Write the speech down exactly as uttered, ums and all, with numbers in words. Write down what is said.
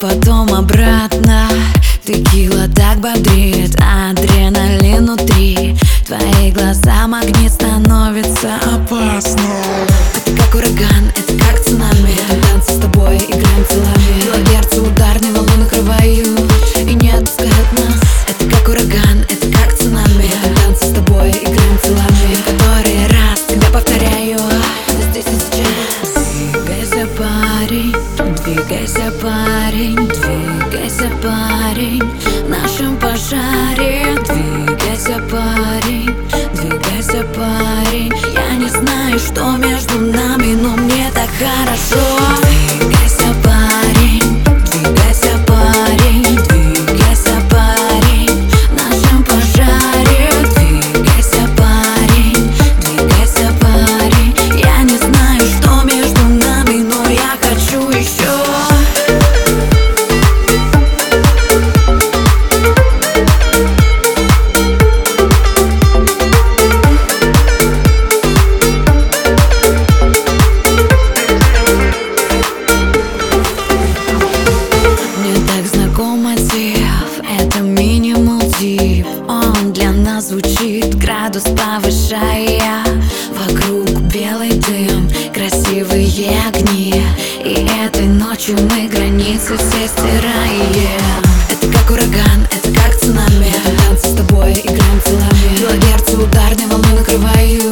потом обратно. Текила так бодрит, адреналин внутри. Твои глаза магнит, становится опасно. Это как ураган, это как цунами. Танцы с тобой, играем телами. Килогерцы, ударные волны накрывают и не отпускают нас. Это как ураган, это как цунами. Танцы с тобой, играем телами. В который раз тебя повторяю, здесь и сейчас. Двигайся, парень, двигайся, парень, двигайся, парень, в нашем пожаре. Двигайся, парень, двигайся, парень. Я не знаю, что между нами, но мне так хорошо. Двигайся, парень, двигайся, парень, двигайся, парень, в нашем пожаре. Двигайся, парень, двигайся, парень. Я не знаю, что между нами, но я хочу еще. Это минимум дип, он для нас звучит, градус повышая. Вокруг белый дым, красивые огни, и этой ночью мы границы все стираем. Это как ураган, это как цунами. Танцы с тобой, играем телами. Килогерцы, ударные волны накрывают